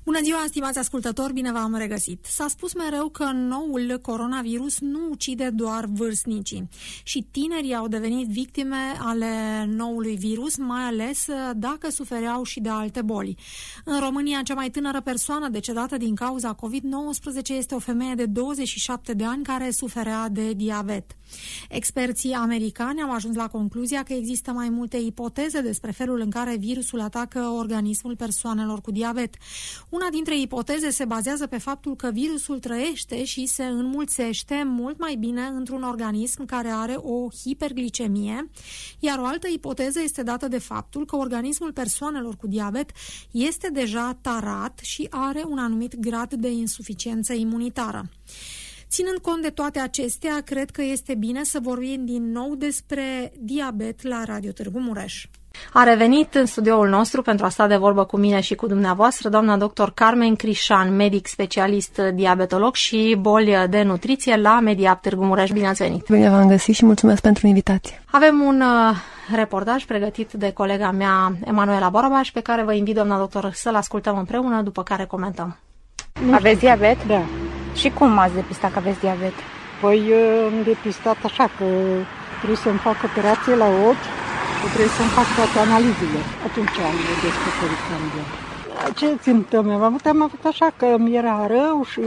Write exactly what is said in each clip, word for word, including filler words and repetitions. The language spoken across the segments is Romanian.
Bună ziua, stimați ascultători, bine v-am regăsit. S-a spus mereu că noul coronavirus nu ucide doar vârstnicii și tinerii au devenit victime ale noului virus, mai ales dacă sufereau și de alte boli. În România, cea mai tânără persoană decedată din cauza covid nouăsprezece este o femeie de douăzeci și șapte de ani care suferea de diabet. Experții americani au ajuns la concluzia că există mai multe ipoteze despre felul în care virusul atacă organismul persoanelor cu diabet. Una dintre ipoteze se bazează pe faptul că virusul trăiește și se înmulțește mult mai bine într-un organism care are o hiperglicemie, iar o altă ipoteză este dată de faptul că organismul persoanelor cu diabet este deja tarat și are un anumit grad de insuficiență imunitară. Ținând cont de toate acestea, cred că este bine să vorbim din nou despre diabet la Radio Târgu Mureș. A revenit în studioul nostru pentru a sta de vorbă cu mine și cu dumneavoastră doamna doctor Carmen Crișan, medic specialist diabetolog și boli de nutriție la Mediap Târgu Mureș. Bine ați venit! Bine v-am găsit și mulțumesc pentru invitație. Avem un uh, reportaj pregătit de colega mea, Emanuela Borobaș, pe care vă invit, doamna doctor, să-l ascultăm împreună, după care comentăm. Aveți diabet? Da. Și cum ați depistat că aveți diabet? Păi am depistat așa că trebuie să-mi fac operație la ochi, că trebuie să-mi fac toate analizele. Atunci am descoperit că am diabet. Ce simptome am avut? Am avut așa că îmi era rău și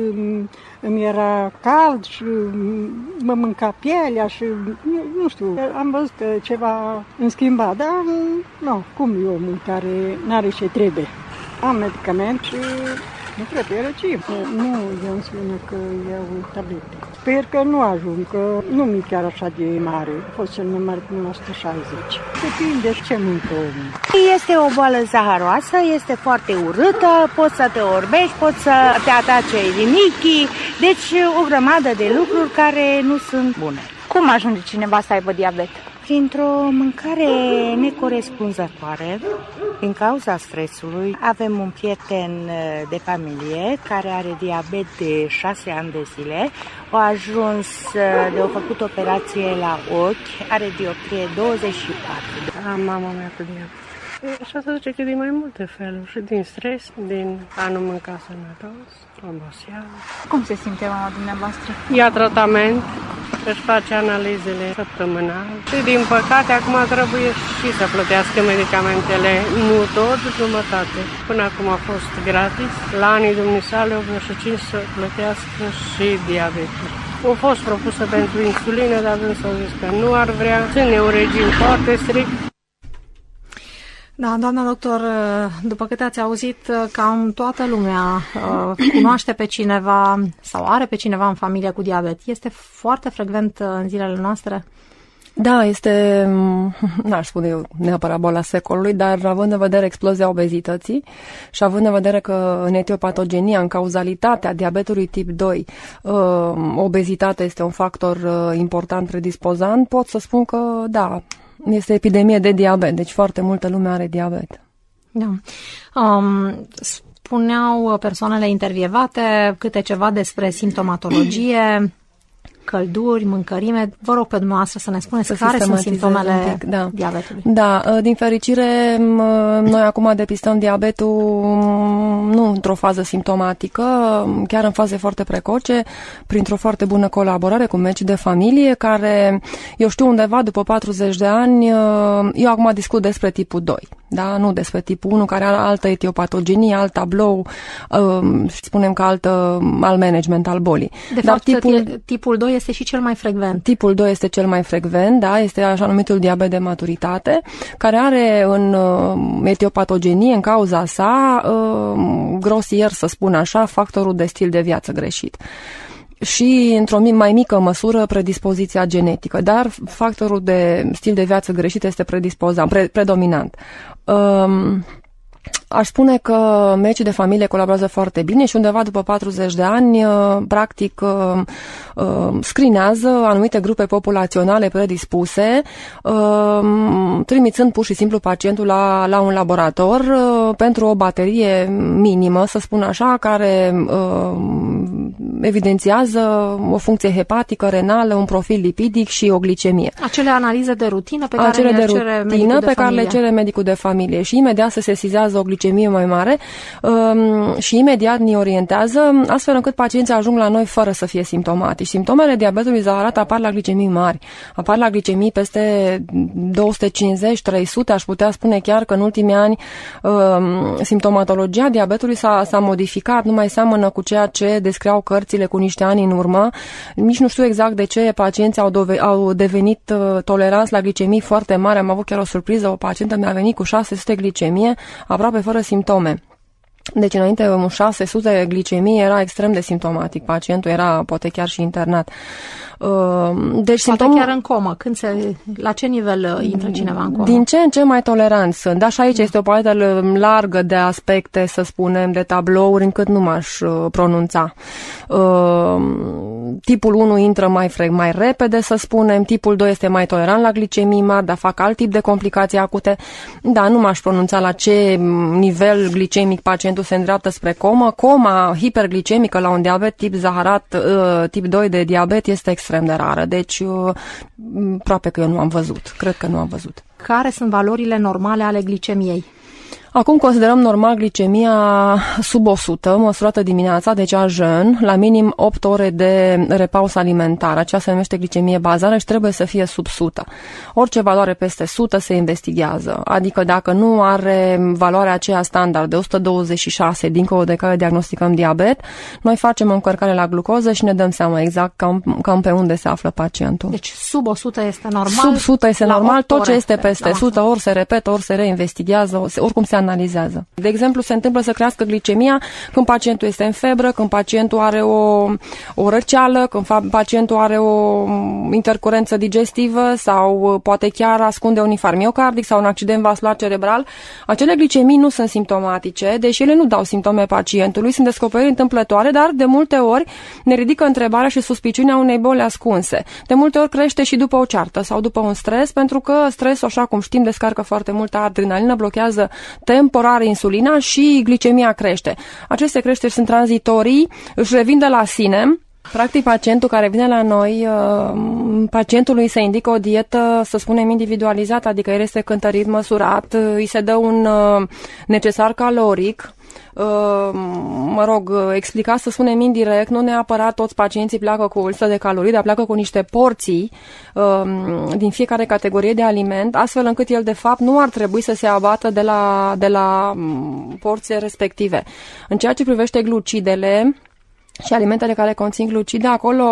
îmi era cald și mă mânca pielea și nu știu, am văzut că ceva îmi schimba, dar nu, cum e omul care n-are ce trebuie. Am medicament și nu trebuie regim. Nu, eu îmi spune că iau tablete. Sper că nu ajung, că nu mi-e chiar așa de mare. A fost cel mai mare până la o sută șaizeci. Depinde ce mâncă omul. Este o boală zaharoasă, este foarte urâtă, poți să te orbești, poți să te atace rinichii, deci o grămadă de lucruri care nu sunt bune. Cum ajunge cineva să aibă diabet? Printr-o mâncare necorespunzătoare, din cauza stresului. Avem un prieten de familie care are diabet de șase ani de zile, a ajuns de a făcut operație la ochi, are dioptrie douăzeci și patru. Am mama mea cu diabet. Așa se zice că din mai multe feluri, și din stres, din a nu mânca sănătos, oboseală. Cum se simte mama dumneavoastră? Ia tratament, își face analizele săptămânal și din păcate acum trebuie și să plătească medicamentele, nu tot, jumătate. Până acum a fost gratis, la anii dumnesale optzeci și cinci să plătească și diabetul. A fost propusă pentru insulină, dar însă au zis că nu ar vrea, ține un regim foarte strict. Da, doamna doctor, după câte ați auzit, cam toată lumea cunoaște pe cineva sau are pe cineva în familie cu diabet. Este foarte frecvent în zilele noastre? Da, este, n-aș spune eu neapărat boala secolului, dar având în vedere explozia obezității și având în vedere că în etiopatogenia, în cauzalitatea diabetului tip doi, obezitatea este un factor important predispozant, pot să spun că da, este epidemie de diabet, deci foarte multă lume are diabet. Da. Um, spuneau persoanele intervievate câte ceva despre simptomatologie, călduri, mâncărime. Vă rog pe dumneavoastră să ne spuneți să care sunt simptomele pic, da. diabetului. Da, din fericire, noi acum depistăm diabetul nu într-o fază simptomatică, chiar în faze foarte precoce, printr-o foarte bună colaborare cu medici de familie, care, eu știu, undeva după patruzeci de ani, eu acum discut despre tipul doi, da? Nu despre tipul unu, care are altă etiopatogenie, alt tablou, spunem că altă, alt management al bolii. De Dar fapt, tipul, tipul doi este și cel mai frecvent. Tipul doi este cel mai frecvent, da, este așa numitul diabet de maturitate, care are în uh, etiopatogenie, în cauza sa, uh, grosier să spun așa, factorul de stil de viață greșit. Și, într-o mai mică măsură, predispoziția genetică, dar factorul de stil de viață greșit este predispozant, pre, predominant. Uh, Aș spune că medicii de familie colaborează foarte bine și undeva după patruzeci de ani, practic, scrinează anumite grupe populaționale predispuse, trimițând pur și simplu pacientul la, la un laborator pentru o baterie minimă, să spun așa, care evidențiază o funcție hepatică, renală, un profil lipidic și o glicemie. Acele analize de rutină pe care Acele le de cere rutină medicul de pe care familie. le cere medicul de familie și imediat se sesizează o glicemie glicemie mai mare um, și imediat ne orientează, astfel încât pacienții ajung la noi fără să fie simptomatici. Simptomele diabetului zaharat apar la glicemii mari, apar la glicemii peste două sute cincizeci trei sute, aș putea spune chiar că în ultimii ani um, simptomatologia diabetului s-a, s-a modificat, nu mai seamănă cu ceea ce descriau cărțile cu niște ani în urmă. Nici nu știu exact de ce pacienții au, dove- au devenit uh, toleranți la glicemii foarte mari. Am avut chiar o surpriză, o pacientă mi-a venit cu șase sute glicemie, aproape fără simptome. Deci înainte un șase sute glicemie era extrem de simptomatic, pacientul era poate chiar și internat. Deci simptomul... chiar în comă. Când se... La ce nivel intră cineva în comă? Din ce în ce mai toleranți sunt. Dar și aici este o paletă largă de aspecte, să spunem, de tablouri, încât nu m-aș pronunța. Tipul unu intră mai, mai repede, să spunem, tipul doi este mai tolerant la glicemii mari, dar fac alt tip de complicații acute. Da, nu m-aș pronunța la ce nivel glicemic pacientul se îndreaptă spre comă. Coma hiperglicemică la un diabet tip zaharat, tip doi de diabet este extrem de rară, deci aproape că eu nu am văzut. Cred că nu am văzut. Care sunt valorile normale ale glicemiei? Acum considerăm normal glicemia sub o sută, măsurată dimineața, deci a jeun, la minim opt ore de repaus alimentar. Aceea se numește glicemie bazală și trebuie să fie sub o sută. Orice valoare peste o sută se investigează, adică dacă nu are valoarea aceea standard de o sută douăzeci și șase, dincolo de care diagnosticăm diabet, noi facem o încărcare la glucoză și ne dăm seama exact cam, cam pe unde se află pacientul. Deci sub o sută este normal? Sub o sută este normal, tot ce este peste o sută ori se repetă, ori se reinvestigează, oricum se analizează. De exemplu, se întâmplă să crească glicemia când pacientul este în febră, când pacientul are o, o răceală, când pacientul are o intercurență digestivă sau poate chiar ascunde un infarct miocardic sau un accident vascular cerebral. Acele glicemii nu sunt simptomatice, deși ele nu dau simptome pacientului, sunt descoperiri întâmplătoare, dar de multe ori ne ridică întrebarea și suspiciunea unei boli ascunse. De multe ori crește și după o ceartă sau după un stres, pentru că stresul, așa cum știm, descarcă foarte multă adrenalină, blochează temporar insulina și glicemia crește. Aceste creșteri sunt tranzitorii, își revin de la sine. Practic, pacientul care vine la noi, pacientului se indică o dietă, să spunem, individualizată, adică el este cântărit, măsurat, îi se dă un necesar caloric. Mă rog, explicat, să spunem indirect, nu neapărat toți pacienții pleacă cu o listă de calorii, dar pleacă cu niște porții din fiecare categorie de aliment, astfel încât el de fapt nu ar trebui să se abată de la, de la porții respective. În ceea ce privește glucidele și alimentele care conțin glucide, acolo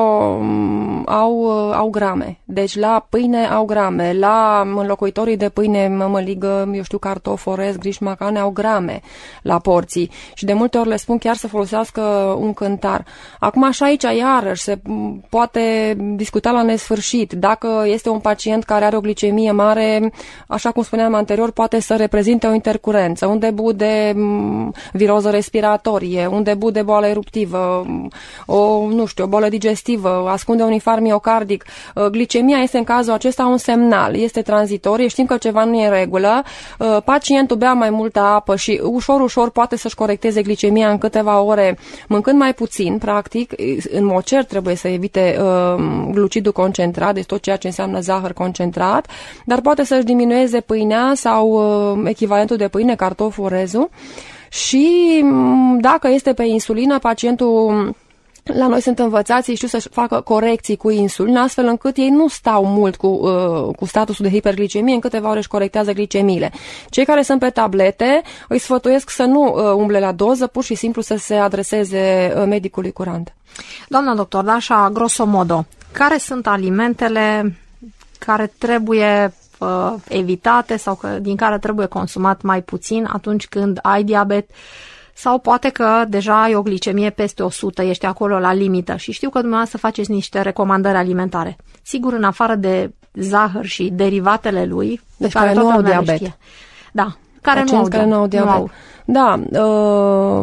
au, au grame. Deci la pâine au grame, la înlocuitorii de pâine, mămăligă, eu știu, cartof, orez, griș, macane, au grame la porții. Și de multe ori le spun chiar să folosească un cântar. Acum așa aici, iarăși, se poate discuta la nesfârșit. Dacă este un pacient care are o glicemie mare, așa cum spuneam anterior, poate să reprezinte o intercurență, un debut de viroză respiratorie, un debut de boală eruptivă, o, nu știu, o boală digestivă, ascunde un infarct miocardic. Glicemia este în cazul acesta un semnal, este tranzitorie, știm că ceva nu e în regulă, pacientul bea mai multă apă și ușor, ușor poate să-și corecteze glicemia în câteva ore, mâncând mai puțin, practic, în mod cert trebuie să evite uh, glucidul concentrat, deci tot ceea ce înseamnă zahăr concentrat, dar poate să-și diminueze pâinea sau uh, echivalentul de pâine, cartoful, orezul. Și dacă este pe insulină, pacientul, la noi sunt învățați, știu să facă corecții cu insulină, astfel încât ei nu stau mult cu, uh, cu statusul de hiperglicemie, în câteva ore își corectează glicemiile. Cei care sunt pe tablete îi sfătuiesc să nu uh, umble la doză, pur și simplu să se adreseze uh, medicului curant. Doamna doctor, da, așa, grosomodo, care sunt alimentele care trebuie uh, evitate sau că, din care trebuie consumat mai puțin atunci când ai diabet? Sau poate că deja ai o glicemie peste o sută, ești acolo la limită și știu că dumneavoastră faceți niște recomandări alimentare. Sigur, în afară de zahăr și derivatele lui, deci care, care nu au diabet. Știe. Da, care nu au, care nu au diabet. Nu au. Da,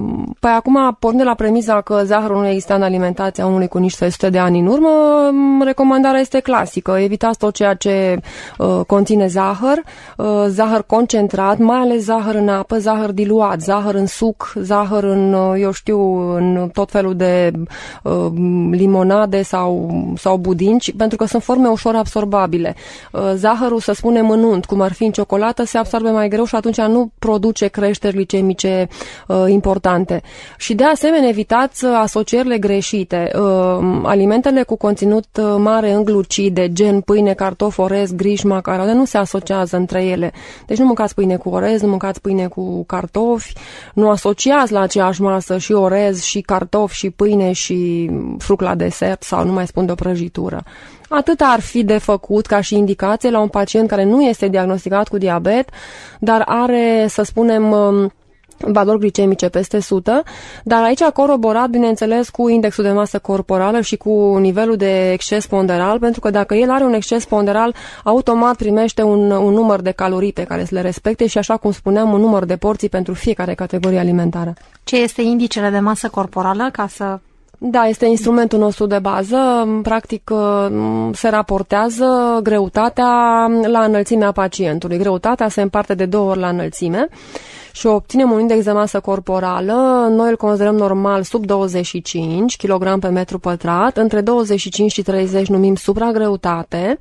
Păi acum, pornind de la premiza că zahărul nu exista în alimentația omului cu niște sute de ani în urmă, recomandarea este clasică. Evitați tot ceea ce uh, conține zahăr, uh, zahăr concentrat, mai ales zahăr în apă, zahăr diluat, zahăr în suc, zahăr în, uh, eu știu, în tot felul de uh, limonade sau, sau budinci, pentru că sunt forme ușor absorbabile. Uh, zahărul, să spunem, în unt, cum ar fi în ciocolată, se absorbe mai greu și atunci nu produce creșteri glicemice uh, importante. Și de asemenea, evitați asocierile greșite. Uh, alimentele cu conținut mare în glucide, gen pâine, cartofi, orez, griji, macarone, nu se asociază între ele. Deci nu mâncați pâine cu orez, nu mâncați pâine cu cartofi, nu asociați la aceeași masă și orez, și cartofi, și pâine, și fruct la desert, sau nu mai spun de o prăjitură. Atât ar fi de făcut ca și indicație la un pacient care nu este diagnosticat cu diabet, dar are, să spunem, valori glicemice peste o sută, dar aici coroborat, bineînțeles, cu indexul de masă corporală și cu nivelul de exces ponderal, pentru că dacă el are un exces ponderal, automat primește un, un număr de calorii pe care să le respecte și, așa cum spuneam, un număr de porții pentru fiecare categorie alimentară. Ce este indicele de masă corporală, ca să... Da, este instrumentul nostru de bază. Practic se raportează greutatea la înălțimea pacientului. Greutatea se împarte de două ori la înălțime și obținem un index de masă corporală. Noi îl considerăm normal sub douăzeci și cinci kilograme pe metru pătrat. Între douăzeci și cinci și treizeci numim supragreutate.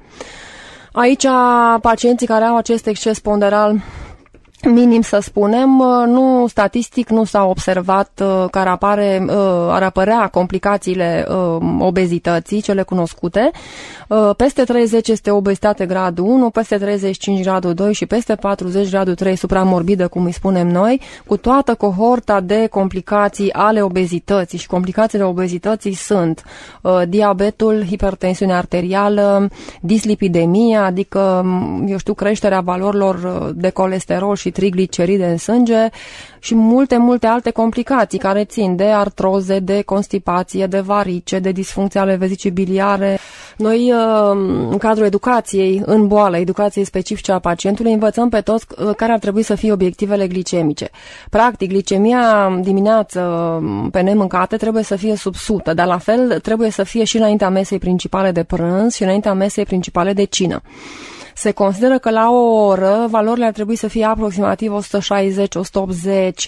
Aici pacienții care au acest exces ponderal minim, să spunem, nu statistic nu s-a observat că ar, apare, ar apărea complicațiile obezității, cele cunoscute. Peste treizeci este obezitate gradul unu, peste treizeci și cinci gradul doi și peste patruzeci gradul trei supramorbidă, cum îi spunem noi, cu toată cohorta de complicații ale obezității. Și complicațiile obezității sunt diabetul, hipertensiunea arterială, dislipidemia, adică, eu știu, creșterea valorilor de colesterol și trigliceride în sânge și multe, multe alte complicații care țin de artroze, de constipație, de varice, de disfuncții ale vezicii biliare. Noi, în cadrul educației în boală, educației specifice a pacientului, învățăm pe toți care ar trebui să fie obiectivele glicemice. Practic, glicemia dimineață pe nemâncate trebuie să fie sub o sută, dar la fel trebuie să fie și înaintea mesei principale de prânz și înaintea mesei principale de cină. Se consideră că la o oră valorile ar trebui să fie aproximativ o sută șaizeci - o sută optzeci,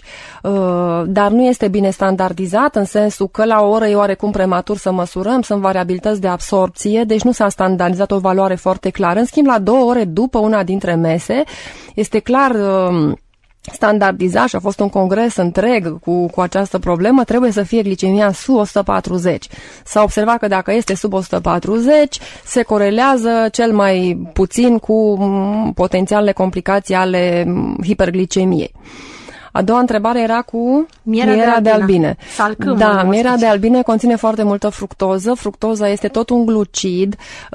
dar nu este bine standardizat, în sensul că la o oră e oarecum prematur să măsurăm, sunt variabilități de absorpție, deci nu s-a standardizat o valoare foarte clară. În schimb, la două ore după una dintre mese, este clar standardizat și a fost un congres întreg cu, cu această problemă, trebuie să fie glicemia sub o sută patruzeci. S-a observat că dacă este sub o sută patruzeci, se corelează cel mai puțin cu potențialele complicații ale hiperglicemiei. A doua întrebare era cu mierea, mierea de albine. De albine. Salcâm, da, mierea de albine conține foarte multă fructoză. Fructoza este tot un glucid,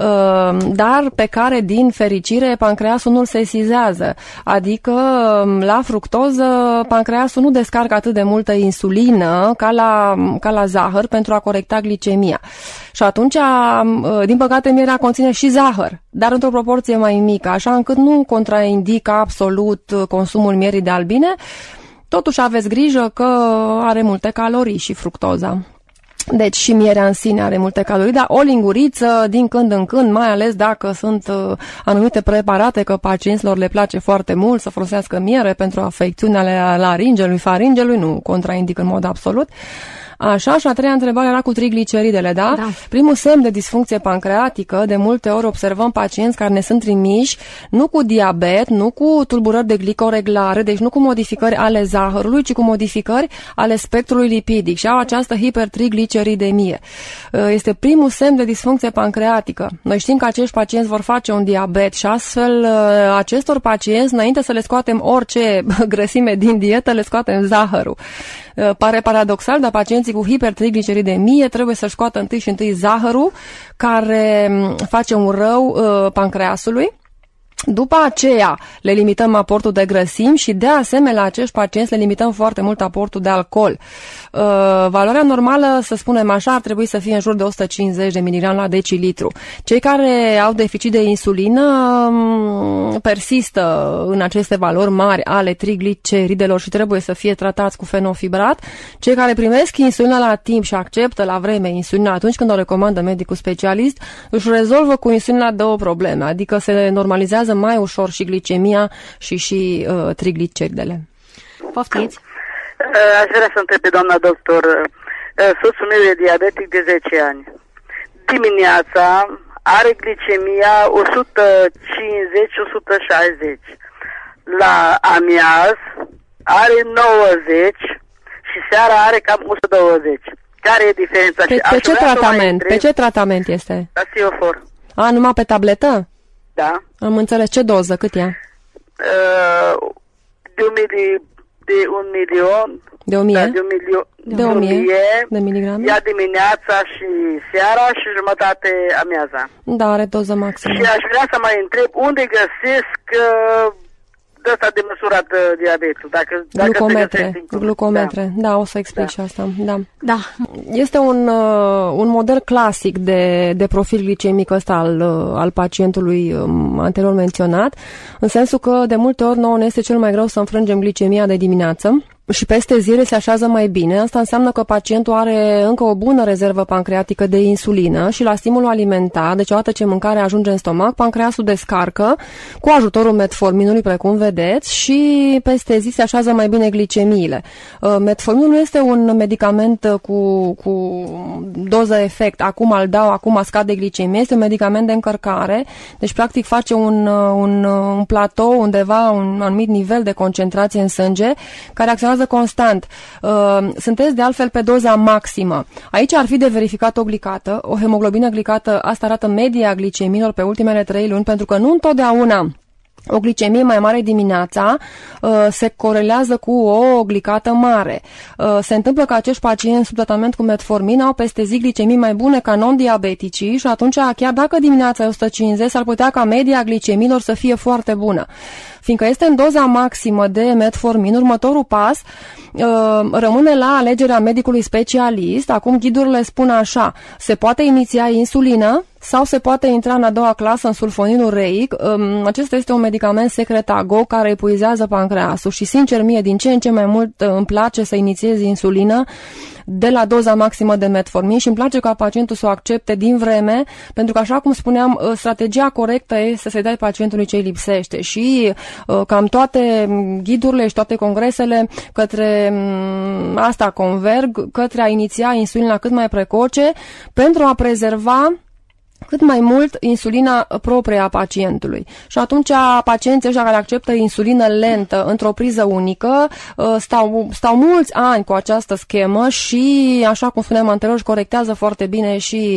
dar pe care, din fericire, pancreasul nu-l sesizează. Adică, la fructoză, pancreasul nu descarcă atât de multă insulină ca la, ca la zahăr pentru a corecta glicemia. Și atunci, din păcate, mierea conține și zahăr, dar într-o proporție mai mică, așa încât nu contraindică absolut consumul mierii de albine. Totuși aveți grijă că are multe calorii și fructoza. Deci și mierea în sine are multe calorii, dar o linguriță din când în când, mai ales dacă sunt uh, anumite preparate că pacienților le place foarte mult să folosească miere pentru afecțiunile laringelui, faringelui, nu contraindică în mod absolut. Așa, și a treia întrebare era cu trigliceridele, da? da? Primul semn de disfuncție pancreatică, de multe ori observăm pacienți care ne sunt trimiși nu cu diabet, nu cu tulburări de glicoreglare, deci nu cu modificări ale zahărului, ci cu modificări ale spectrului lipidic și au această hipertrigliceridemie. Este primul semn de disfuncție pancreatică. Noi știm că acești pacienți vor face un diabet și astfel acestor pacienți, înainte să le scoatem orice grăsime din dietă, le scoatem zahărul. Pare paradoxal, dar pacienții cu hipertrigliceridemie trebuie să-și scoată întâi și întâi zahărul, care face un rău uh, pancreasului. După aceea le limităm aportul de grăsimi și de asemenea la acești pacienți le limităm foarte mult aportul de alcool. Uh, valoarea normală, să spunem așa, ar trebui să fie în jur de o sută cincizeci de miligrame la decilitru. Cei care au deficit de insulină um, persistă în aceste valori mari ale trigliceridelor și trebuie să fie tratați cu fenofibrat. Cei care primesc insulina la timp și acceptă la vreme insulina atunci când o recomandă medicul specialist, își rezolvă cu insulina două probleme, adică se normalizează mai ușor și glicemia și și uh, trigliceridele. Poftiți! Aș vrea să întreb pe doamna doctor. Soțul meu e diabetic de zece ani. Dimineața are glicemia o sută cincizeci - o sută șaizeci. La amiaz are nouăzeci și seara are cam o sută douăzeci. Care e diferența? Pe, pe ce tratament? Pe ce tratament este? La Siofor. A, numai pe tabletă? Da. Am înțeles. Ce doză? Cât ia? Uh, de un mili, de un milion. De o mie? Da, de un milion. De, de o mie, mie de miligrame? Ia dimineața și seara și jumătate amiaza. Da, are doză maximă. Și aș vrea să mai întreb unde găsesc uh, de asta de măsurat uh, diabetul. Dacă, dacă glucometre. Glucometre. Da. da, o să explic da. și asta. Da. da. Este un, uh, un model clasic de, de profil glicemic ăsta al, uh, al pacientului um, anterior menționat, în sensul că de multe ori nouă ne este cel mai greu să înfrângem glicemia de dimineață. Și peste zile se așează mai bine. Asta înseamnă că pacientul are încă o bună rezervă pancreatică de insulină și la stimulul alimentar, deci odată ce mâncarea ajunge în stomac, pancreasul descarcă cu ajutorul metforminului, precum vedeți, și peste zi se așează mai bine glicemiile. Metforminul este un medicament cu, cu doză efect. Acum îl dau, acum scade glicemia. Este un medicament de încărcare, deci practic face un, un, un platou undeva, un anumit nivel de concentrație în sânge, care acționează constant. Sunteți de altfel pe doza maximă. Aici ar fi de verificat o glicată, o hemoglobină glicată, asta arată media glicemiilor pe ultimele trei luni, pentru că nu întotdeauna o glicemie mai mare dimineața uh, se corelează cu o glicată mare. Uh, se întâmplă că acești pacienți sub tratament cu metformin au peste zi glicemii mai bune ca non-diabeticii și atunci, chiar dacă dimineața e o sută cincizeci, s-ar putea ca media glicemiilor să fie foarte bună. Fiindcă este în doza maximă de metformin, următorul pas uh, rămâne la alegerea medicului specialist. Acum ghidurile spun așa: se poate iniția insulină sau se poate intra în a doua clasă în sulfoninul reic. Um, acesta este un medicament secretago care epuizează pancreasul și, sincer, mie din ce în ce mai mult uh, îmi place să inițiez insulină de la doza maximă de metformin și îmi place ca pacientul să o accepte din vreme, pentru că, așa cum spuneam, strategia corectă este să-i dai pacientului ce îi lipsește și uh, cam toate ghidurile și toate congresele către um, asta converg, către a iniția insulina cât mai precoce pentru a prezerva cât mai mult insulina proprie a pacientului. Și atunci pacienții ăștia care acceptă insulină lentă într-o priză unică stau, stau mulți ani cu această schemă și, așa cum spuneam anterior, își corectează foarte bine și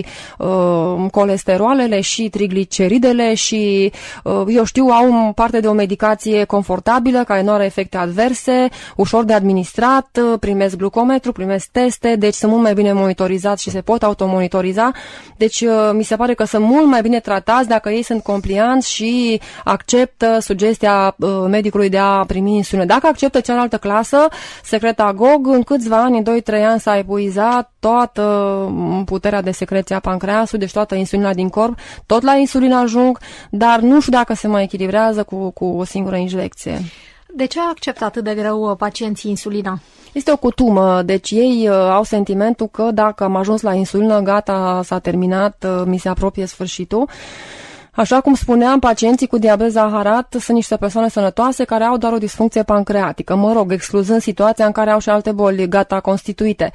uh, colesterolele și trigliceridele și, uh, eu știu, au parte de o medicație confortabilă, care nu are efecte adverse, ușor de administrat, primesc glucometru, primesc teste, deci sunt mult mai bine monitorizați și se pot automonitoriza. Deci uh, mi se pare că sunt mult mai bine tratați dacă ei sunt complianți și acceptă sugestia uh, medicului de a primi insulină. Dacă acceptă cealaltă clasă, secretagog, în câțiva ani, în doi trei ani, s-a epuizat toată puterea de secreție a pancreasului, deci toată insulina din corp, tot la insulină ajung, dar nu știu dacă se mai echilibrează cu, cu o singură injecție. De ce a acceptat atât de greu pacienții insulina? Este o cutumă, deci ei uh, au sentimentul că dacă am ajuns la insulină, gata, s-a terminat, uh, mi se apropie sfârșitul. Așa cum spuneam, pacienții cu diabet zaharat sunt niște persoane sănătoase care au doar o disfuncție pancreatică, mă rog, excluzând situația în care au și alte boli gata constituite.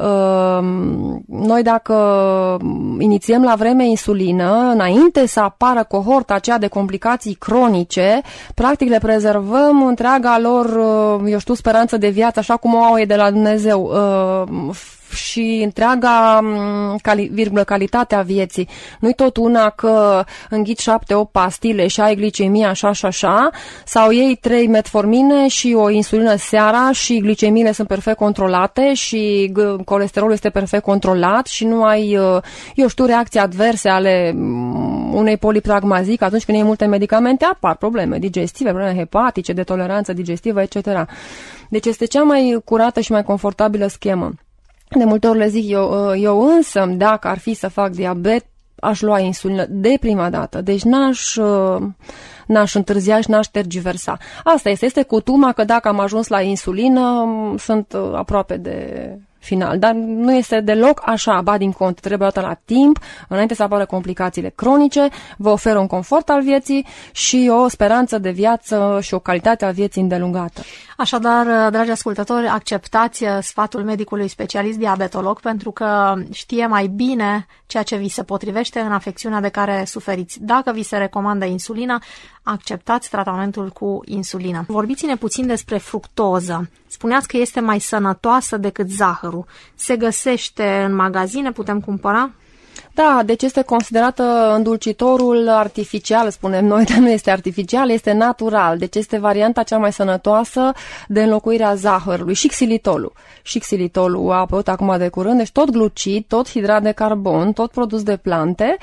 Noi, dacă inițiem la vreme insulină, înainte să apară cohorta aceea de complicații cronice, practic le prezervăm întreaga lor, eu știu, speranță de viață, așa cum o au ei de la Dumnezeu. și întreaga cali, virgulă, calitatea vieții. Nu-i tot una că înghiți șapte, opt pastile și ai glicemia așa și așa, sau iei trei metformine și o insulină seara și glicemiile sunt perfect controlate și colesterolul este perfect controlat și nu ai, eu știu, reacții adverse ale unei polipragmazii, că atunci când iei multe medicamente apar probleme digestive, probleme hepatice, de toleranță digestivă, et cetera. Deci este cea mai curată și mai confortabilă schemă. De multe ori le zic eu, eu însă, dacă ar fi să fac diabet, aș lua insulină de prima dată. Deci n-aș, n-aș întârzia și n-aș tergiversa. Asta este, este cutuma că dacă am ajuns la insulină, sunt aproape de final. Dar nu este deloc așa, ba din cont, trebuie dată la timp, înainte să apară complicațiile cronice, vă oferă un confort al vieții și o speranță de viață și o calitate a vieții îndelungată. Așadar, dragi ascultători, acceptați sfatul medicului specialist diabetolog pentru că știe mai bine ceea ce vi se potrivește în afecțiunea de care suferiți. Dacă vi se recomandă insulina, acceptați tratamentul cu insulină. Vorbiți-ne puțin despre fructoză. Spuneați că este mai sănătoasă decât zahărul. Se găsește în magazine, putem cumpăra? Da, deci este considerată îndulcitorul artificial, spunem noi, dar nu este artificial, este natural. Deci este varianta cea mai sănătoasă de înlocuire a zahărului și xilitolul. Și xilitolul a apărut acum de curând, deci tot glucid, tot hidrat de carbon, tot produs de plante,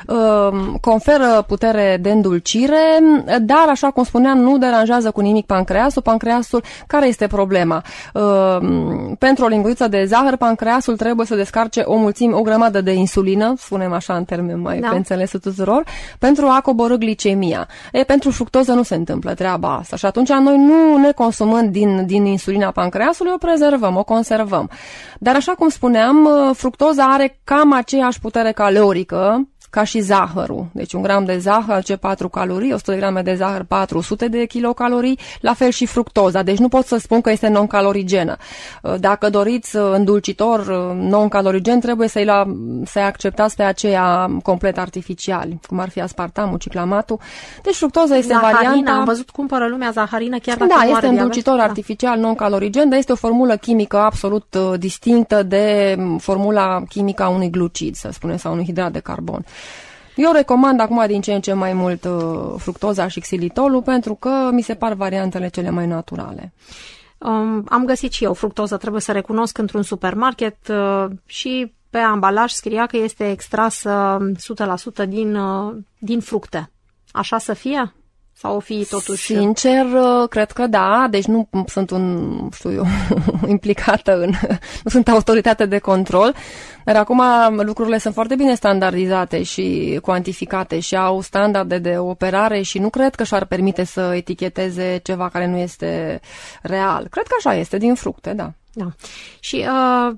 conferă putere de îndulcire, dar, așa cum spuneam, nu deranjează cu nimic pancreasul. Pancreasul, care este problema? Pentru o linguriță de zahăr, pancreasul trebuie să descarce o mulțime, o grămadă de insulină, spunem așa în termeni mai da. pe înțelesul tuturor, pentru a coborî glicemia. E, pentru fructoză nu se întâmplă treaba asta și atunci noi nu ne consumăm din, din insulina pancreasului, o prezervăm, o conservăm. Dar așa cum spuneam, fructoza are cam aceeași putere calorică ca și zahărul. Deci un gram de zahăr aduce patru calorii, o sută de grame de zahăr patru sute de kilocalorii, la fel și fructoza. Deci nu pot să spun că este non-calorigenă. Dacă doriți îndulcitor non-calorigen, trebuie să-i, la, să-i acceptați pe aceia complet artificiali, cum ar fi aspartamul, ciclamatul. Deci fructoza este zaharina, varianta... am văzut cumpără lumea zaharină chiar dacă da, nu este are îndulcitor diabet. artificial non-calorigen, dar este o formulă chimică absolut uh, distinctă de formula chimică a unui glucid, să spunem, sau unui hidrat de carbon. Eu recomand acum din ce în ce mai mult uh, fructoza și xilitolul pentru că mi se par variantele cele mai naturale. Um, am găsit și eu fructoză, trebuie să recunosc, într-un supermarket uh, și pe ambalaj scria că este extrasă o sută la sută din, uh, din fructe. Așa să fie? Sau o fi totuși... Sincer, cred că da, deci nu sunt un, știu eu, implicată în... nu sunt autoritate de control, dar acum lucrurile sunt foarte bine standardizate și cuantificate și au standarde de operare și nu cred că și-ar permite să eticheteze ceva care nu este real. Cred că așa este, din fructe, da. Da. Și uh,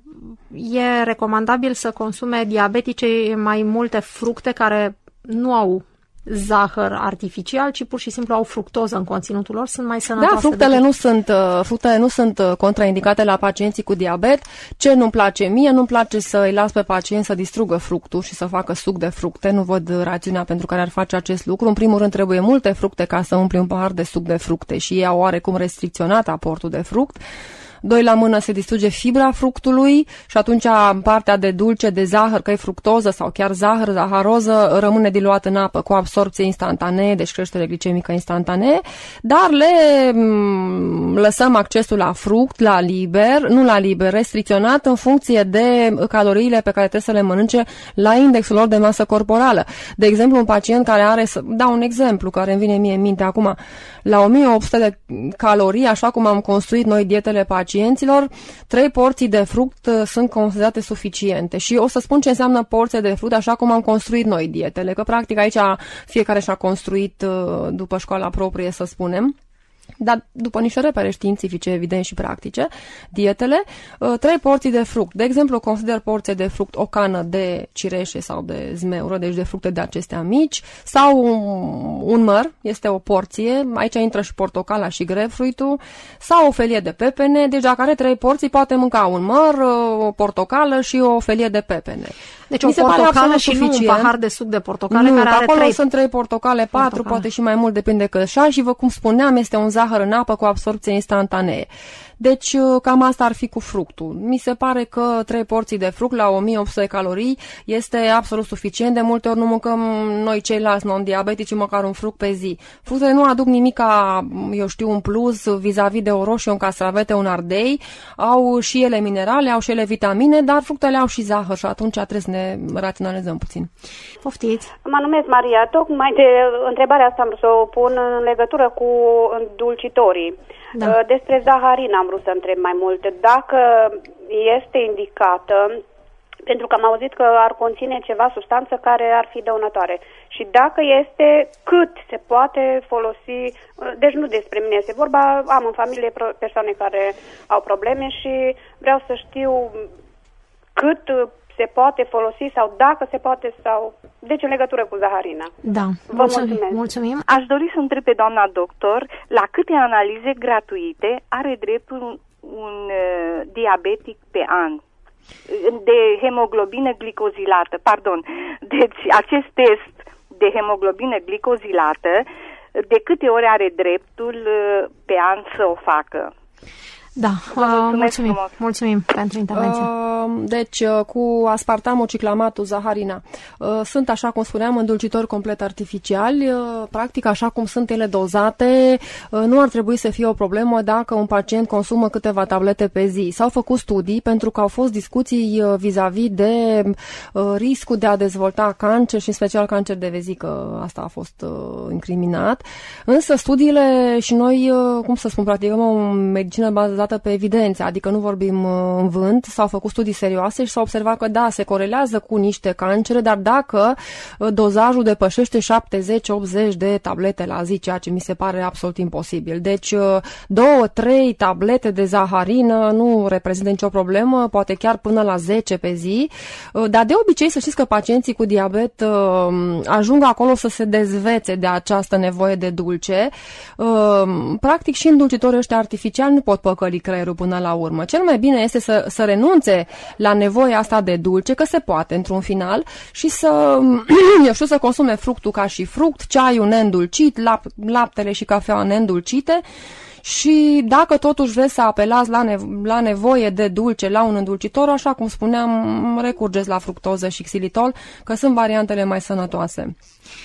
e recomandabil să consume diabeticii mai multe fructe care nu au zahăr artificial, ci pur și simplu au fructoză în conținutul lor, sunt mai sănătoase. Da, fructele, decât... nu sunt, fructele nu sunt contraindicate la pacienții cu diabet. Ce nu-mi place mie, nu-mi place să îi las pe pacient să distrugă fructul și să facă suc de fructe. Nu văd rațiunea pentru care ar face acest lucru. În primul rând trebuie multe fructe ca să umpli un pahar de suc de fructe și ei au oarecum restricționat aportul de fruct. Doi la mână se distruge fibra fructului și atunci partea de dulce, de zahăr, că e fructoză sau chiar zahăr, zaharoză, rămâne diluat în apă cu absorpție instantanee, deci creștere glicemică instantanee, dar le m- lăsăm accesul la fruct, la liber, nu la liber, restricționat în funcție de caloriile pe care trebuie să le mănânce la indexul lor de masă corporală. De exemplu, un pacient care are, să dau un exemplu care îmi vine mie în minte acum, la o mie opt sute de calorii, așa cum am construit noi dietele pacienților, trei porții de fruct sunt considerate suficiente. Și o să spun ce înseamnă porție de fruct, așa cum am construit noi dietele, că practic aici fiecare și-a construit după școala proprie, să spunem. Dar după niște repere științifice, evident, și practice, dietele, trei porții de fruct. De exemplu, consider porție de fruct o cană de cireșe sau de zmeură, deci de fructe de acestea mici, sau un, un măr, este o porție, aici intră și portocala și grapefruitul, sau o felie de pepene, deci dacă are trei porții, poate mânca un măr, o portocală și o felie de pepene. Deci mi o portocală și nu un pahar de suc de portocale nu, care are acolo trei... sunt trei portocale, patru, portocale. Poate și mai mult, depinde că așa, și vă cum spuneam, este un zahăr în apă cu absorpție instantanee. Deci cam asta ar fi cu fructul. Mi se pare că trei porții de fruct la o mie opt sute calorii este absolut suficient. De multe ori nu mâncăm noi ceilalți non-diabetici măcar un fruct pe zi. Fructele nu aduc nimic ca, eu știu, un plus vis-a-vis de o roșie, un castravete, un ardei. Au și ele minerale, au și ele vitamine, dar fructele au și zahăr și atunci trebuie să ne raționalizăm puțin. Poftiți! Mă numesc Maria. Tocmai de întrebarea asta am vrut să o pun în legătură cu îndulcitorii. Da. Despre zaharina am vrut să întreb mai mult. Dacă este indicată, pentru că am auzit că ar conține ceva substanță care ar fi dăunătoare. Și dacă este, cât se poate folosi, deci nu despre mine este vorba, am în familie persoane care au probleme și vreau să știu cât se poate folosi sau dacă se poate sau... Deci în legătură cu zaharina. Da, Vă mulțumim. mulțumesc. mulțumim. Aș dori să întreb pe doamna doctor la câte analize gratuite are dreptul un, un uh, diabetic pe an de hemoglobină glicozilată. Pardon. Deci acest test de hemoglobină glicozilată, de câte ori are dreptul uh, pe an să o facă? Da, uh, mulțumim, mulțumim pentru intervenție. Uh, deci, uh, cu aspartamul, ciclamatul, zaharina, uh, sunt, așa cum spuneam, îndulcitori complet artificiali. Uh, practic, așa cum sunt ele dozate, uh, nu ar trebui să fie o problemă dacă un pacient consumă câteva tablete pe zi. S-au făcut studii pentru că au fost discuții uh, vis-a-vis de uh, riscul de a dezvolta cancer și în special cancer de vezică. Asta a fost uh, incriminat. Însă studiile și noi, uh, cum să spun, practicăm o medicină bazată pe evidență, adică nu vorbim în vânt, s-au făcut studii serioase și s-a observat că da, se corelează cu niște cancere, dar dacă dozajul depășește șaptezeci optzeci de tablete la zi, ceea ce mi se pare absolut imposibil. Deci două trei tablete de zaharină nu reprezintă nicio problemă, poate chiar până la zece pe zi, dar de obicei să știți că pacienții cu diabet ajung acolo să se dezvețe de această nevoie de dulce. Practic și îndulcitorii ăștia artificiali nu pot păcăli creierul până la urmă. Cel mai bine este să, să renunțe la nevoia asta de dulce, că se poate într-un final, și să, eu știu, să consume fructul ca și fruct, ceaiul neîndulcit, lap, laptele și cafeaua neîndulcite. Și dacă totuși vreți să apelați la, nevo- la nevoie de dulce, la un îndulcitor, așa cum spuneam, recurgeți la fructoză și xilitol, că sunt variantele mai sănătoase.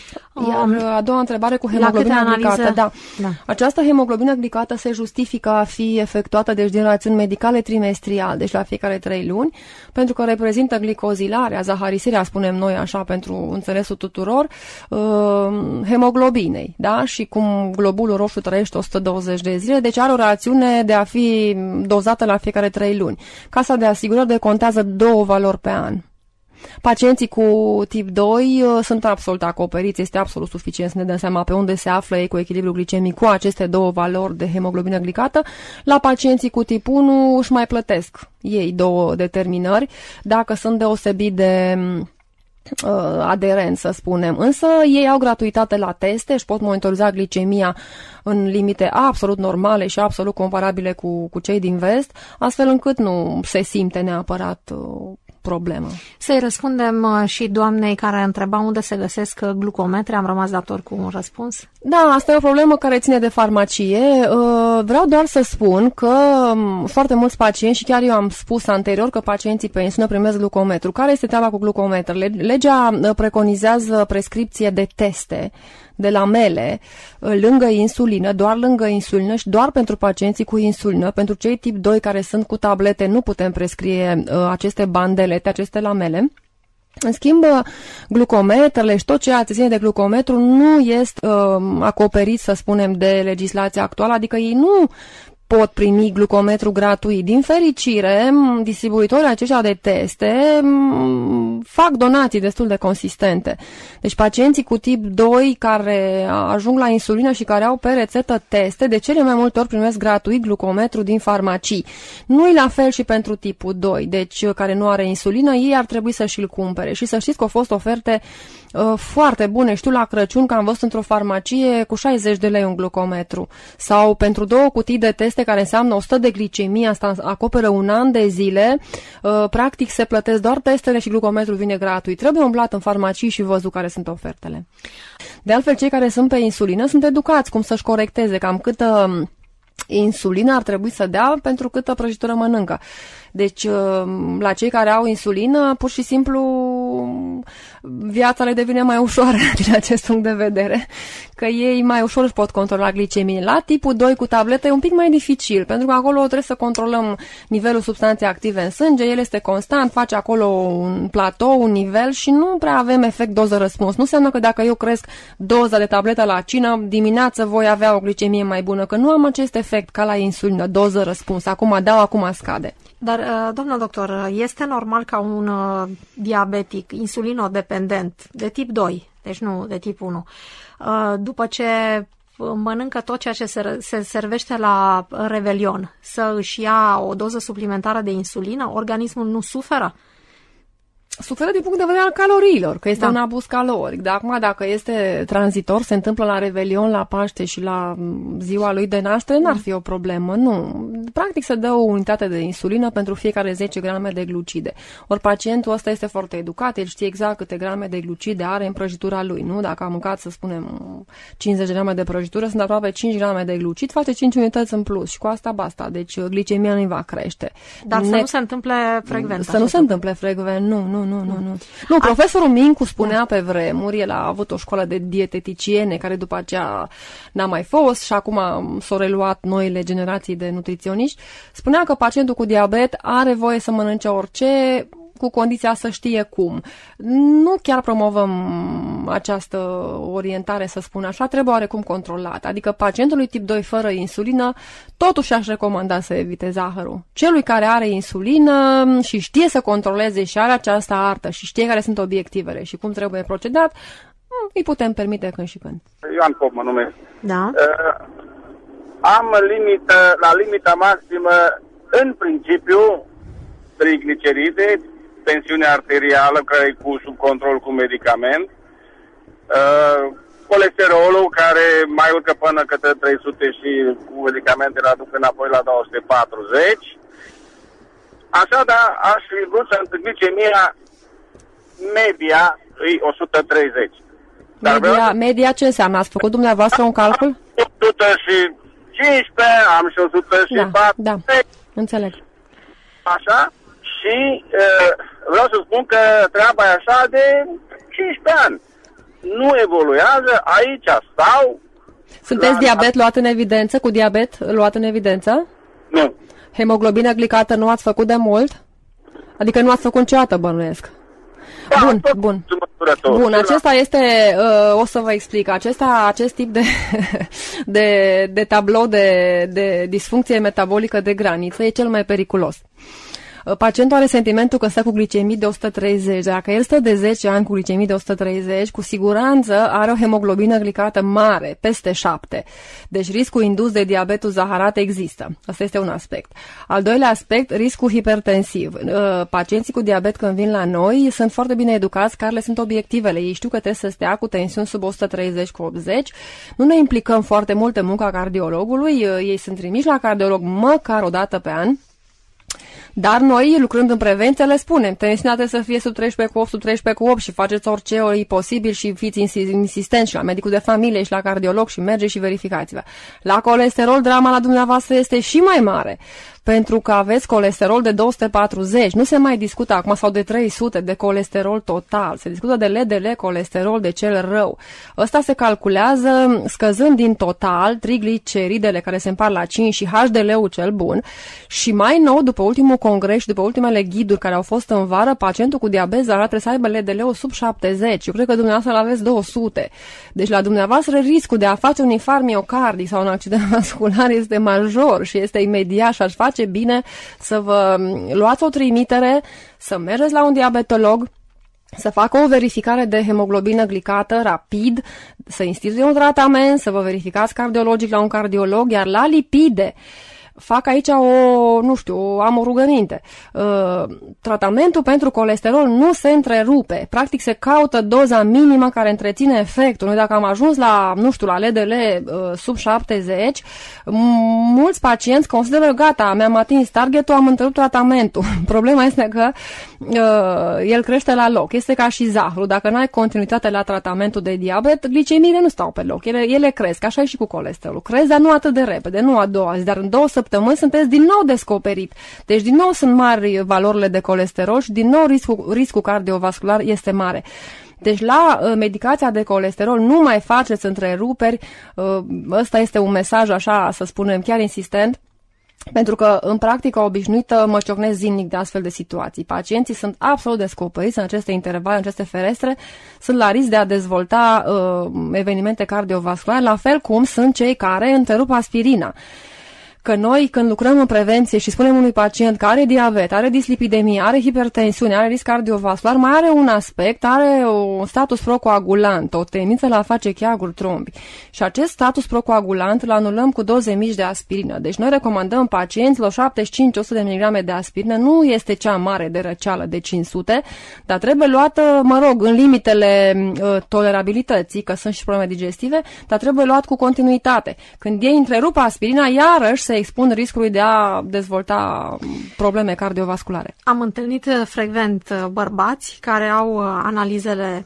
Iar a doua întrebare cu hemoglobina glicată. Da. Da. Această hemoglobină glicată se justifică a fi efectuată deci din rațiuni medicale trimestrial, deci la fiecare trei luni, pentru că reprezintă glicozilarea, zaharisirea, spunem noi așa pentru înțelesul tuturor, uh, hemoglobinei, da? Și cum globulul roșu trăiește o sută douăzeci de zile, deci are o rațiune de a fi dozată la fiecare trei luni. Casa de asigurări decontează două valori pe an. Pacienții cu tip doi uh, sunt absolut acoperiți, este absolut suficient să ne dăm seama pe unde se află ei cu echilibru glicemic cu aceste două valori de hemoglobină glicată. La pacienții cu tip unu își mai plătesc ei două determinări dacă sunt deosebit de uh, aderenți, să spunem. Însă ei au gratuitate la teste, își pot monitoriza glicemia în limite absolut normale și absolut comparabile cu, cu cei din vest, astfel încât nu se simte neapărat uh, problemă. Să-i răspundem și doamnei care întreba unde se găsesc glucometre. Am rămas dator cu un răspuns. Da, asta e o problemă care ține de farmacie. Vreau doar să spun că foarte mulți pacienți, și chiar eu am spus anterior că pacienții pe insulină primesc glucometru. Care este treaba cu glucometrele? Legea preconizează prescripție de teste de la mele, lângă insulină, doar lângă insulină și doar pentru pacienții cu insulină. Pentru cei tip doi care sunt cu tablete nu putem prescrie uh, aceste bandelete, aceste lamele. În schimb, glucometrele și tot ceea ce ține de glucometru nu este uh, acoperit, să spunem, de legislația actuală, adică ei nu pot primi glucometru gratuit. Din fericire, distribuitorii aceștia de teste fac donații destul de consistente. Deci pacienții cu tip doi care ajung la insulină și care au pe rețetă teste, de cele mai multe ori primesc gratuit glucometru din farmacii. Nu-i la fel și pentru tipul doi, deci care nu are insulină, ei ar trebui să și-l cumpere. Și să știți că au fost oferte uh, foarte bune. Știu la Crăciun că am văzut într-o farmacie cu șaizeci de lei un glucometru. Sau pentru două cutii de teste care înseamnă o sută de glicemie, asta acoperă un an de zile, uh, practic se plătesc doar testele și glucometrul vine gratuit. Trebuie umblat în farmacii și văzut care sunt ofertele. De altfel, cei care sunt pe insulină sunt educați cum să-și corecteze cam câtă insulină ar trebui să dea pentru câtă prăjitură mănâncă. Deci, la cei care au insulină, pur și simplu, viața le devine mai ușoară din acest punct de vedere, că ei mai ușor își pot controla glicemie. La tipul doi cu tabletă e un pic mai dificil, pentru că acolo trebuie să controlăm nivelul substanței active în sânge, el este constant, face acolo un platou, un nivel și nu prea avem efect doză-răspuns. Nu înseamnă că dacă eu cresc doza de tabletă la cină, dimineață voi avea o glicemie mai bună, că nu am acest efect ca la insulină, doză-răspuns, acum dau, acum scade. Dar, doamna doctor, este normal ca un diabetic insulinodependent de tip doi, deci nu de tip unu, după ce mănâncă tot ceea ce se, se servește la Revelion, să își ia o doză suplimentară de insulină, organismul nu suferă? Suferă din punct de vedere al caloriilor, că este da. un abuz caloric. Dar acum, dacă este tranzitor, se întâmplă la Revelion, la Paște și la ziua lui de naștere, n-ar fi o problemă, nu. Practic se dă o unitate de insulină pentru fiecare zece grame de glucide. Ori pacientul ăsta este foarte educat, el știe exact câte grame de glucide are în prăjitura lui, nu? Dacă a mâncat, să spunem, cincizeci grame de prăjitură, sunt aproape cinci grame de glucid, face cinci unități în plus și cu asta basta. Deci glicemia nu va crește. Dar ne... să nu se întâmple frecvent. Să nu se întâmple frecvent, nu, nu. Nu, nu, nu. Nu, profesorul Mincu spunea pe vremuri, el a avut o școală de dieteticiene care după aceea n-a mai fost și acum s-au reluat noile generații de nutriționiști. Spunea că pacientul cu diabet are voie să mănânce orice, cu condiția să știe cum. Nu chiar promovăm această orientare, să spun așa, trebuie oarecum controlat. Adică pacientului tip doi fără insulină, totuși aș recomanda să evite zahărul. Celui care are insulină și știe să controleze și are această artă și știe care sunt obiectivele și cum trebuie procedat, îi putem permite când și când. Ioan Pop mă numesc. Da. Uh, am limită, la limita maximă, în principiu, trigliceride, tensiune arterială care e cu, sub control cu medicament, uh, colesterolul care mai urcă până către trei sute și cu medicamente îl aduc înapoi la două sute patruzeci. Așa, da, aș fi vrut să glicemia media e o sută treizeci. Media, media ce înseamnă? Ați făcut dumneavoastră un calcul? o sută cincisprezece, am și o sută patruzeci. Da, da, înțeleg. Așa? Și uh, vreau să spun că treaba e așa de cincisprezece ani. Nu evoluează, aici stau. Sunteți la... diabet luat în evidență, cu diabet luat în evidență? Nu. Hemoglobină glicată nu ați făcut de mult? Adică nu ați făcut niciodată, bănuiesc. Da, bun, bun. Bun, acesta este, uh, o să vă explic, acesta, acest tip de, de, de tablou de, de disfuncție metabolică de graniță e cel mai periculos. Pacientul are sentimentul că stă cu glicemii de o sută treizeci. Dacă el stă de zece ani cu glicemii de o sută treizeci, cu siguranță are o hemoglobină glicată mare, peste șapte. Deci riscul indus de diabetul zaharat există. Asta este un aspect. Al doilea aspect, riscul hipertensiv. Pacienții cu diabet când vin la noi sunt foarte bine educați care le sunt obiectivele. Ei știu că trebuie să stea cu tensiuni sub o sută treizeci cu optzeci. Nu ne implicăm foarte mult în munca cardiologului. Ei sunt trimiși la cardiolog măcar o dată pe an. Dar noi, lucrând în prevenție, le spunem, tensiunea trebuie să fie sub treisprezece cu opt, sub treisprezece cu opt și faceți orice e posibil și fiți insistenți și la medicul de familie și la cardiolog și mergeți și verificați-vă. La colesterol, drama la dumneavoastră este și mai mare, pentru că aveți colesterol de două sute patruzeci, nu se mai discută acum, sau de trei sute de colesterol total, se discută de L D L colesterol, de cel rău. Ăsta se calculează scăzând din total trigliceridele care se împart la cinci și H D L-ul cel bun și mai nou, după ultimul congres și după ultimele ghiduri care au fost în vară, pacientul cu diabet zaharat trebuie să aibă L D L-ul sub șaptezeci. Eu cred că dumneavoastră l-aveți două sute. Deci la dumneavoastră riscul de a face un infarct miocardic sau un accident vascular este major și este imediat și aș face bine să vă luați o trimitere, să mergeți la un diabetolog, să facă o verificare de hemoglobină glicată rapid, să instituie un tratament, să vă verificați cardiologic la un cardiolog, iar la lipide, fac aici o, nu știu, am o rugăminte. Uh, tratamentul pentru colesterol nu se întrerupe. Practic se caută doza minimă care întreține efectul. Noi dacă am ajuns la, nu știu, la L D L uh, sub șaptezeci, mulți pacienți consideră gata, mi-am atins targetul, am întrerupt tratamentul. Problema este că uh, el crește la loc. Este ca și zahărul. Dacă nu ai continuitate la tratamentul de diabet, glicemiile nu stau pe loc. Ele, ele cresc. Așa e și cu colesterolul. Cresc, dar nu atât de repede, nu a doua zi, dar în două săptămâni sunteți din nou descoperit. Deci din nou sunt mari valorile de colesterol și din nou riscul, riscul cardiovascular este mare. Deci la uh, medicația de colesterol nu mai faceți întreruperi. Uh, ăsta este un mesaj, așa să spunem, chiar insistent. Pentru că în practica obișnuită mă ciocnesc zilnic de astfel de situații. Pacienții sunt absolut descoperiți în aceste intervale, în aceste ferestre, sunt la risc de a dezvolta uh, evenimente cardiovasculare, la fel cum sunt cei care întrerup aspirina. Că noi, când lucrăm în prevenție și spunem unui pacient că are diabet, are dislipidemie, are hipertensiune, are risc cardiovascular, mai are un aspect, are un status procoagulant, o tendință la a face cheaguri, trombi. Și acest status procoagulant îl anulăm cu doze mici de aspirină. Deci noi recomandăm pacienților șaptezeci și cinci la o sută de miligrame de aspirină, nu este cea mare de răceală de cinci sute, dar trebuie luată, mă rog, în limitele uh, tolerabilității, că sunt și probleme digestive, dar trebuie luat cu continuitate. Când ei întrerup aspirina, iarăși se expun riscului de a dezvolta probleme cardiovasculare. Am întâlnit frecvent bărbați care au analizele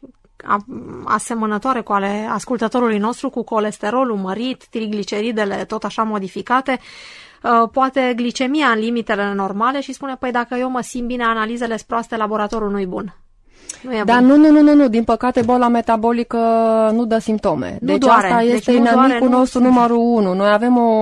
asemănătoare cu ale ascultătorului nostru, cu colesterolul mărit, trigliceridele tot așa modificate, poate glicemia în limitele normale și spune, păi dacă eu mă simt bine, analizele sunt proaste, laboratorul nu-i bun. Nu Dar nu, nu, nu, nu, nu, din păcate boala metabolică nu dă simptome. Nu deci doare. asta este deci inamicul nu... nostru numărul unu. Noi avem o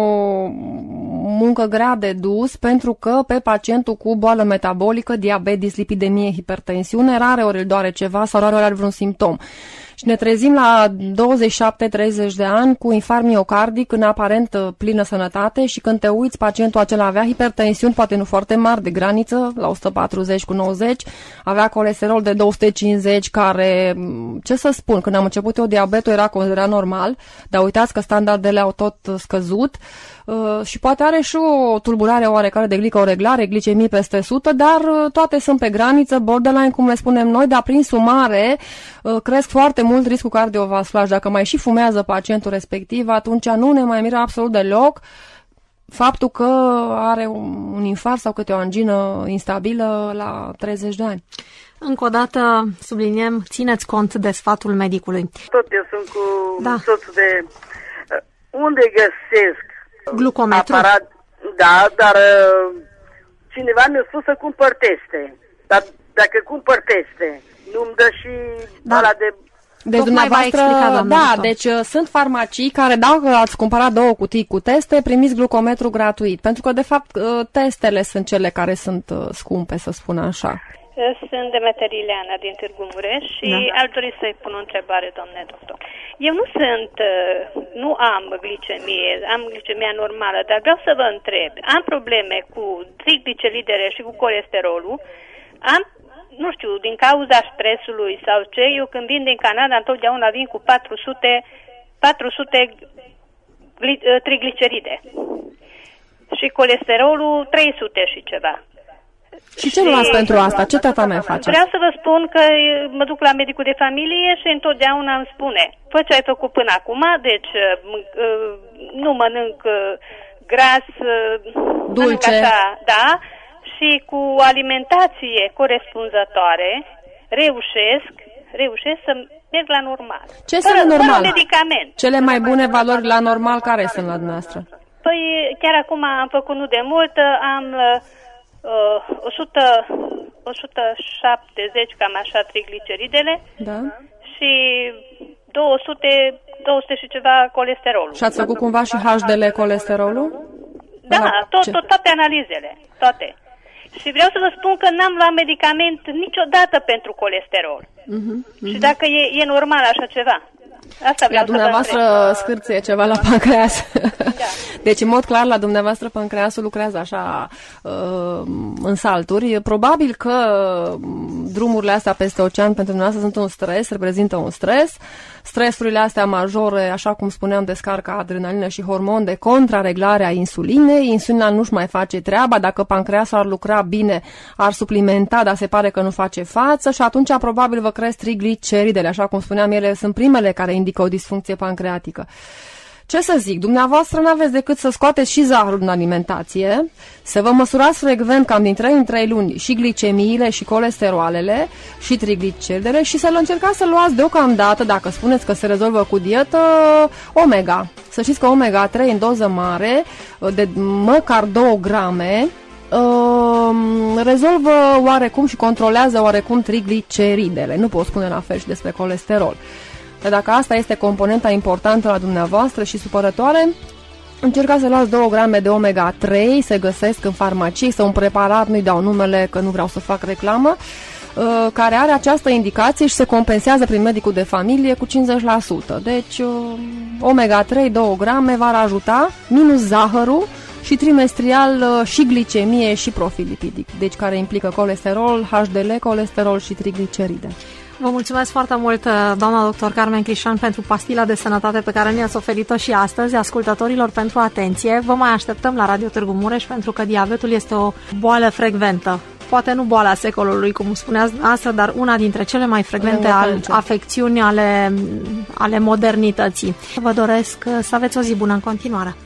muncă grea de dus pentru că pe pacientul cu boală metabolică, diabet, dislipidemie, hipertensiune, rare ori îl doare ceva sau rare ori are vreun simptom. Și ne trezim la douăzeci și șapte treizeci de ani cu infarct miocardic în aparent plină sănătate și când te uiți, pacientul acela avea hipertensiuni, poate nu foarte mari, de graniță, la o sută patruzeci cu nouăzeci, avea colesterol de două sute cincizeci, care, ce să spun, când am început eu diabetul era considerat normal, dar uitați că standardele au tot scăzut. Uh, și poate are și o tulburare oarecare de glicoreglare, glicemii peste o sută, dar uh, toate sunt pe graniță, borderline, cum le spunem noi, dar prin sumare uh, cresc foarte mult riscul cardiovascular. Dacă mai și fumează pacientul respectiv, atunci nu ne mai miră absolut deloc faptul că are un, un infarct sau câte o angină instabilă la treizeci de ani. Încă o dată subliniem, țineți cont de sfatul medicului. Tot eu sunt cu da. soțul de... Unde găsesc glucometru? Aparat, da, dar cineva mi-a spus să cumpăr teste. Dar dacă cumpăr teste, nu-mi dă și da. ăla de... Deci dumneavoastră, da, deci uh, sunt farmacii care, dacă ați cumpărat două cutii cu teste, primiți glucometru gratuit. Pentru că, de fapt, uh, testele sunt cele care sunt uh, scumpe, să spun așa. Sunt Demeter Ileana din Târgu Mureș și da. aș dori să-i pun o întrebare, domnule doctor. Eu nu sunt, nu am glicemie, am glicemia normală, dar vreau să vă întreb. Am probleme cu trigliceridele și cu colesterolul. Am, nu știu, din cauza stresului sau ce, eu când vin din Canada întotdeauna vin cu patru sute, patru sute trigliceride. Și colesterolul trei sute și ceva. Și ce luați pentru asta? Ce tratament faceți? Vreau să vă spun că mă duc la medicul de familie și întotdeauna îmi spune: fă ce ai făcut până acum, deci nu mănânc gras, dulce, așa, da, și cu alimentație corespunzătoare reușesc, reușesc să merg la normal. Ce sunt normal? Fără medicament. Cele mai bune valori la normal care sunt la dumneavoastră? Păi chiar acum am făcut nu de mult, am Uh, o sută, o sută șaptezeci, cam așa, trigliceridele, da. Și două sute, două sute și ceva colesterolul. Și ați făcut cumva și H D L colesterolul? Da, tot, tot, toate analizele, toate. Și vreau să vă spun că n-am luat medicament niciodată pentru colesterol. Uh-huh, uh-huh. Și dacă e, e normal așa ceva. Asta vreau la dumneavoastră scârție ceva la pancreas. Da. Deci, în mod clar, la dumneavoastră pancreasul lucrează așa uh, în salturi. Probabil că drumurile astea peste ocean pentru dumneavoastră sunt un stres, reprezintă un stres. Stresurile astea majore, așa cum spuneam, descarcă adrenalină și hormon de contrareglare a insulinei. Insulina nu-și mai face treaba. Dacă pancreasul ar lucra bine, ar suplimenta, dar se pare că nu face față și atunci probabil vă cresc trigliceridele. Așa cum spuneam, ele sunt primele care indică o disfuncție pancreatică. Ce să zic, dumneavoastră n-aveți decât să scoateți și zahărul din alimentație, să vă măsurați frecvent cam din trei în trei luni și glicemiile și colesterolele și trigliceridele și să-l încercați să luați deocamdată, dacă spuneți că se rezolvă cu dietă, omega. Să știți că omega trei în doză mare, de măcar două grame, rezolvă oarecum și controlează oarecum trigliceridele. Nu pot spune la fel și despre colesterol. Dar dacă asta este componenta importantă la dumneavoastră și supărătoare, încercați să luați două grame de omega trei, se găsesc în farmacie, este un preparat, nu-i dau numele că nu vreau să fac reclamă, care are această indicație și se compensează prin medicul de familie cu cincizeci la sută. Deci omega trei, două grame, v-ar ajuta, minus zahărul și trimestrial și glicemie și profil lipidic, deci care implică colesterol, H D L, colesterol și trigliceride. Vă mulțumesc foarte mult, doamna doctor Carmen Crișan, pentru pastila de sănătate pe care ne-ați oferit-o și astăzi, ascultătorilor pentru atenție. Vă mai așteptăm la Radio Târgu Mureș pentru că diabetul este o boală frecventă. Poate nu boala secolului, cum spuneați noastră, dar una dintre cele mai frecvente al, afecțiuni ale, ale modernității. Vă doresc să aveți o zi bună în continuare.